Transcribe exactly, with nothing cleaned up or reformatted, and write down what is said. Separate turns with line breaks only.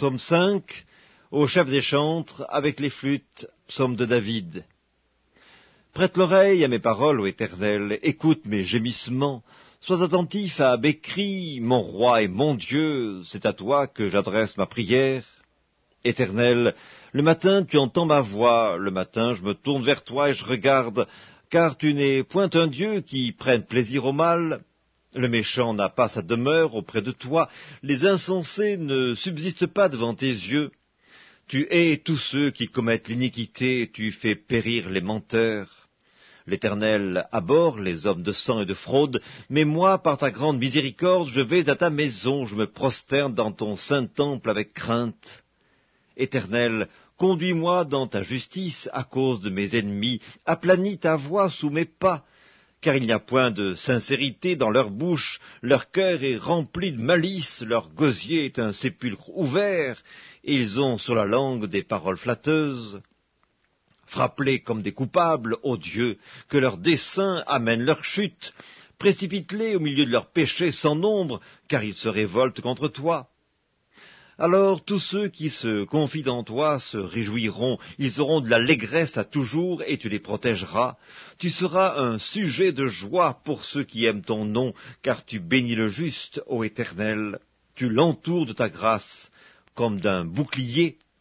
Psaume cinq, au chef des chantres, avec les flûtes, psaume de David. Prête l'oreille à mes paroles, ô Éternel, écoute mes gémissements, sois attentif à mes cris, mon roi et mon Dieu, c'est à toi que j'adresse ma prière. Éternel, le matin tu entends ma voix, le matin je me tourne vers toi et je regarde, car tu n'es point un Dieu qui prenne plaisir au mal. Le méchant n'a pas sa demeure auprès de toi, les insensés ne subsistent pas devant tes yeux. Tu hais tous ceux qui commettent l'iniquité, tu fais périr les menteurs. L'Éternel abhorre les hommes de sang et de fraude, mais moi, par ta grande miséricorde, je vais à ta maison, je me prosterne dans ton saint temple avec crainte. Éternel, conduis-moi dans ta justice à cause de mes ennemis, aplanis ta voie sous mes pas, car il n'y a point de sincérité dans leur bouche, leur cœur est rempli de malice, leur gosier est un sépulcre ouvert, et ils ont sur la langue des paroles flatteuses. Frappe-les comme des coupables, ô Dieu, que leurs desseins amènent leur chute, précipite-les au milieu de leurs péchés sans nombre, car ils se révoltent contre toi. Alors tous ceux qui se confient en toi se réjouiront, ils auront de l'allégresse à toujours, et tu les protégeras. Tu seras un sujet de joie pour ceux qui aiment ton nom, car tu bénis le juste, ô Éternel. Tu l'entoures de ta grâce, comme d'un bouclier.